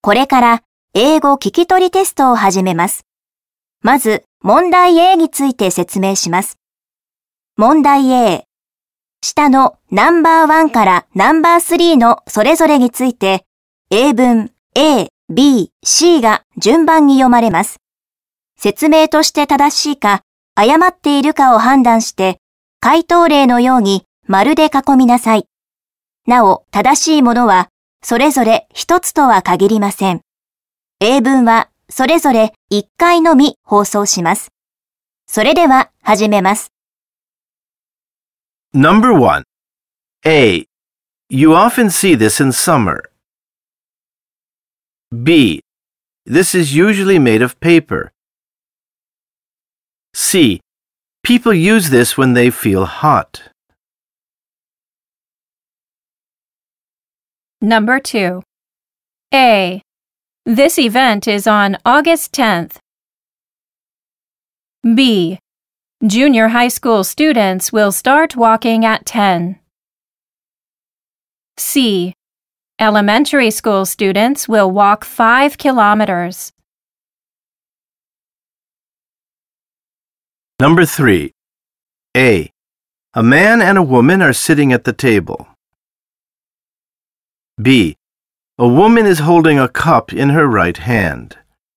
これから英語聞き取りテストを始めます。まず、問題 A について説明します。問題 A。下のナンバー1からナンバー3のそれぞれについて、英文 A、B、C が順番に読まれます。説明として正しいか、誤っているかを判断して、回答例のように丸で囲みなさい。なお、正しいものは、それぞれ一つとは限りません。英文は、それぞれ1回のみ放送します。それでは、始めます。 Number 1. A. You often see this in summer. B. This is usually made of paper. C. People use this when they feel hot. Number 2. A. This event is on August 10th. B. Junior high school students will start walking at 10. C. Elementary school students will walk 5 kilometers. Number 3. A. A man and a woman are sitting at the table. B. A woman is holding a cup in her right hand.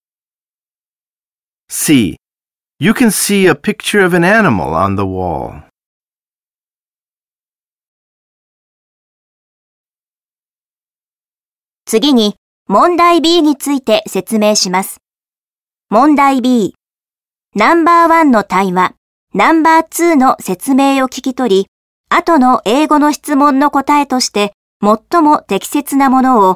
C. You can see a picture of an animal on the wall. 次に、問題 B について説明します。問題 B。ナンバー1の対話、ナンバー2の説明を聞き取り、後の英語の質問の答えとして最も適切なものを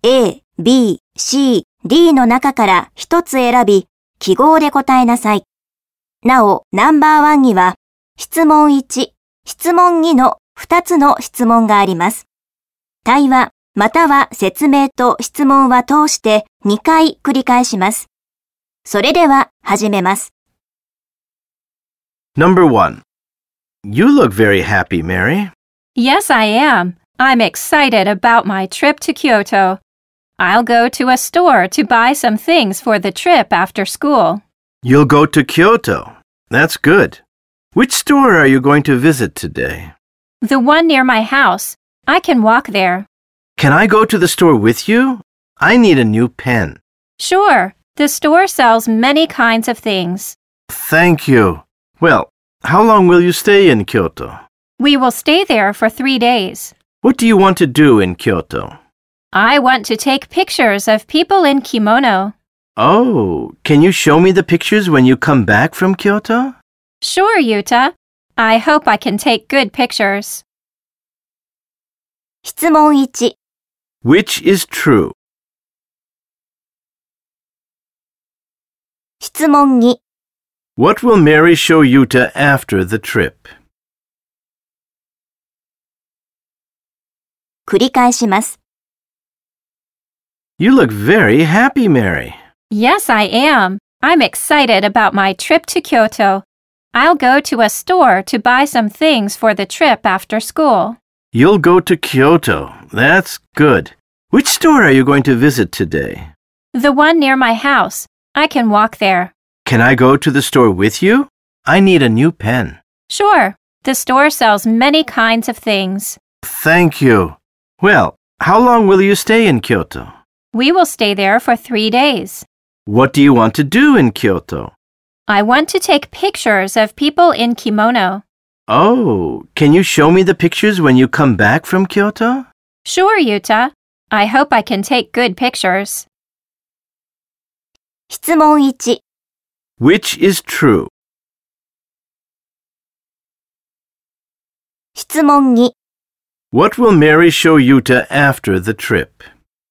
A、B、C、D の中から一つ選び、記号で答えなさい。なお、ナンバー1には質問1、質問2の2つの質問があります。対話または説明と質問は通して2回繰り返します。それでは始めます。 Number 1. You look very happy, Mary. Yes, I am. I'm excited about my trip to Kyoto. I'll go to a store to buy some things for the trip after school. You'll go to Kyoto. That's good. Which store are you going to visit today? The one near my house. I can walk there. Can I go to the store with you? I need a new pen. Sure. The store sells many kinds of things. Thank you. Well, how long will you stay in Kyoto? We will stay there for 3 days. What do you want to do in Kyoto? I want to take pictures of people in kimono. Oh, can you show me the pictures when you come back from Kyoto? Sure, Yuta. I hope I can take good pictures. 質問1。 Which is true? 質問2。 What will Mary show Yuta after the trip? 繰り返します。 You look very happy, Mary. Yes, I am. I'm excited about my trip to Kyoto. I'll go to a store to buy some things for the trip after school. You'll go to Kyoto. That's good. Which store are you going to visit today? The one near my house. I can walk there. Can I go to the store with you? I need a new pen. Sure. The store sells many kinds of things. Thank you. Well, how long will you stay in Kyoto? We will stay there for 3 days. What do you want to do in Kyoto? I want to take pictures of people in kimono. Oh, can you show me the pictures when you come back from Kyoto? Sure, Yuta. I hope I can take good pictures. 質問1。 Which is true? 質問2。 What will Mary show Yuta after the trip?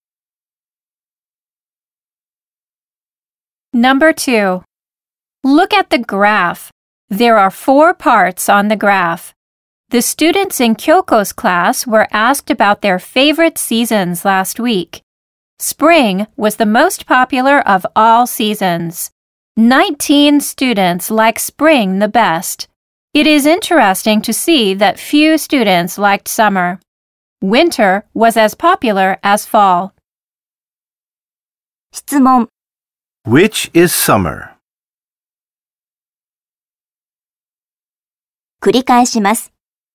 Number 2. Look at the graph. There are 4 parts on the graph. The students in Kyoko's class were asked about their favorite seasons last week. Spring was the most popular of all seasons. 19 students like spring the best. It is interesting to see that few students liked summer. Winter was as popular as fall. 質問、 Which is summer? 繰り返します。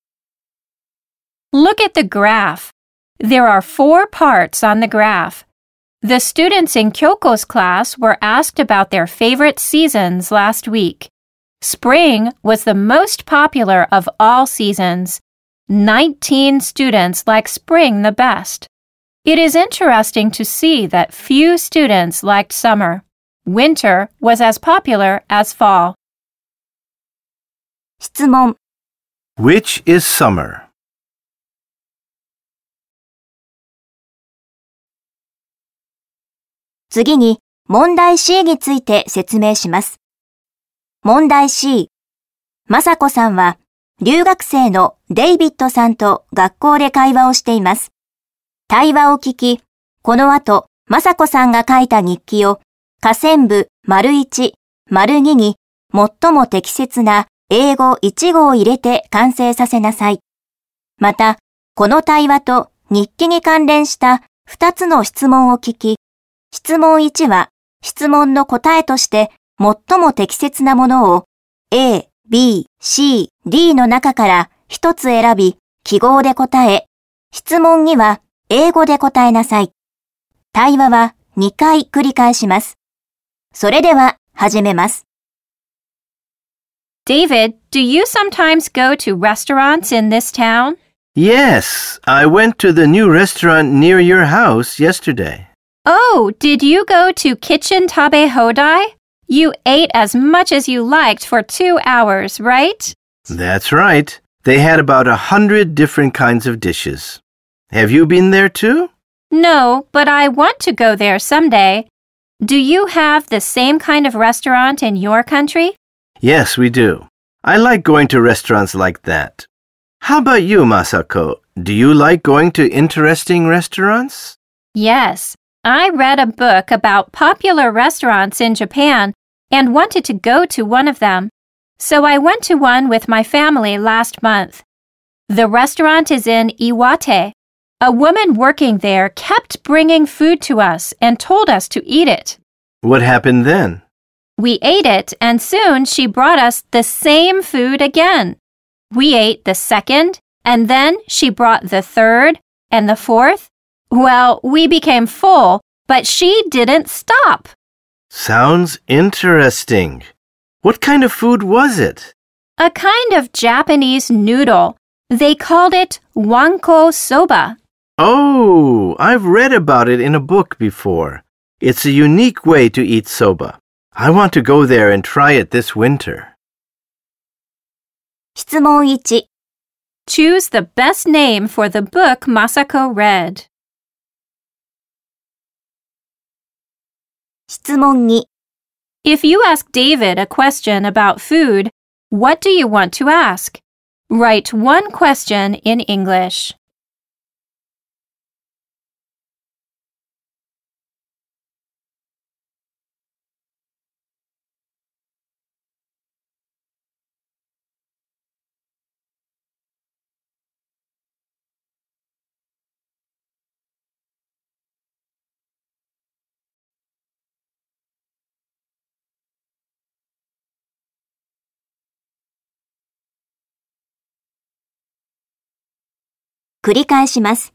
Look at the graph. There are 4 parts on the graph. The students in Kyoko's class were asked about their favorite seasons last week. Spring was the most popular of all seasons. 19 students like spring the best. It is interesting to see that few students liked summer. Winter was as popular as fall. 質問、 Which is summer? 次に問題 C について説明します。問題 C。まさこさんは留学生のデイビッドさんと学校で会話をしています。対話を聞き、この後、まさこさんが書いた日記を下線部 ①、②に最も適切な英語1語を入れて完成させなさい。また、この対話と日記に関連した2つの質問を聞き、質問1は質問の答えとして最も適切なものを A、B、C、D の中から1つ選び記号で答え、質問2は英語で答えなさい。対話は2回繰り返します。それでは始めます。 David, do you sometimes go to restaurants in this town? Yes, I went to the new restaurant near your house yesterday. Oh, did you go to Kitchen Tabe Hodai? You ate as much as you liked for 2 hours, right? That's right. They had about 100 different kinds of dishes. Have you been there too? No, but I want to go there someday. Do you have the same kind of restaurant in your country? Yes, we do. I like going to restaurants like that. How about you, Masako? Do you like going to interesting restaurants? Yes. I read a book about popular restaurants in Japan and wanted to go to one of them. So I went to one with my family last month. The restaurant is in Iwate. A woman working there kept bringing food to us and told us to eat it. What happened then? We ate it and soon she brought us the same food again. We ate the second and then she brought the third and the fourth. Well, we became full, but she didn't stop. Sounds interesting. What kind of food was it? A kind of Japanese noodle. They called it wanko soba. Oh, I've read about it in a book before. It's a unique way to eat soba. I want to go there and try it this winter. 質問1、 Choose the best name for the book Masako read. 質問2、 If you ask David a question about food, what do you want to ask? Write one question in English. 繰り返します。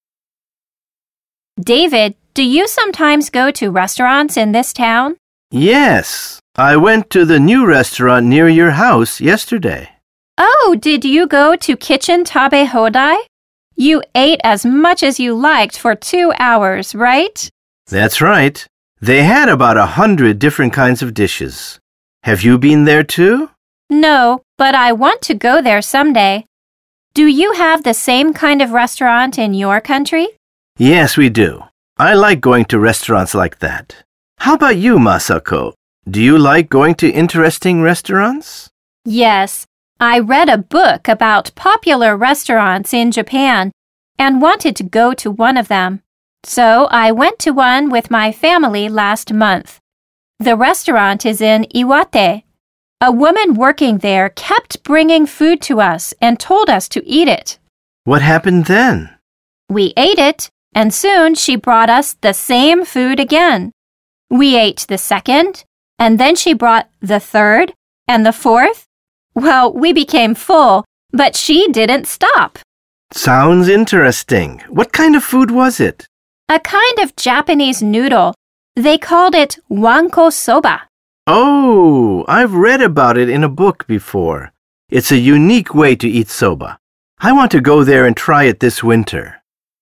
David, do you sometimes go to restaurants in this town? Yes, I went to the new restaurant near your house yesterday. Oh, did you go to Kitchen Tabe Hodai? You ate as much as you liked for 2 hours, right? That's right. They had about 100 different kinds of dishes. Have you been there too? No, but I want to go there someday. Do you have the same kind of restaurant in your country? Yes, we do. I like going to restaurants like that. How about you, Masako? Do you like going to interesting restaurants? Yes, I read a book about popular restaurants in Japan and wanted to go to one of them. So I went to one with my family last month. The restaurant is in Iwate. A woman working there kept bringing food to us and told us to eat it. What happened then? We ate it, and soon she brought us the same food again. We ate the second, and then she brought the third and the fourth. Well, we became full, but she didn't stop. Sounds interesting. What kind of food was it? A kind of Japanese noodle. They called it wanko soba. Oh, I've read about it in a book before. It's a unique way to eat soba. I want to go there and try it this winter.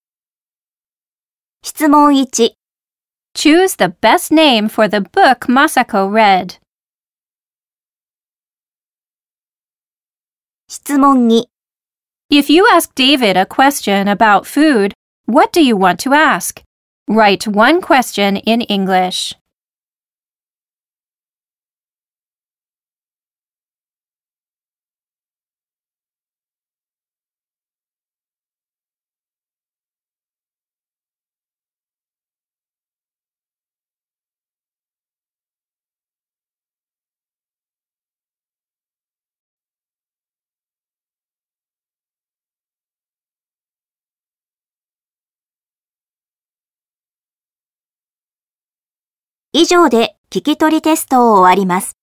質問1、 Choose the best name for the book Masako read. 質問2、 If you ask David a question about food, what do you want to ask? Write one question in English. 以上で聞き取りテストを終わります。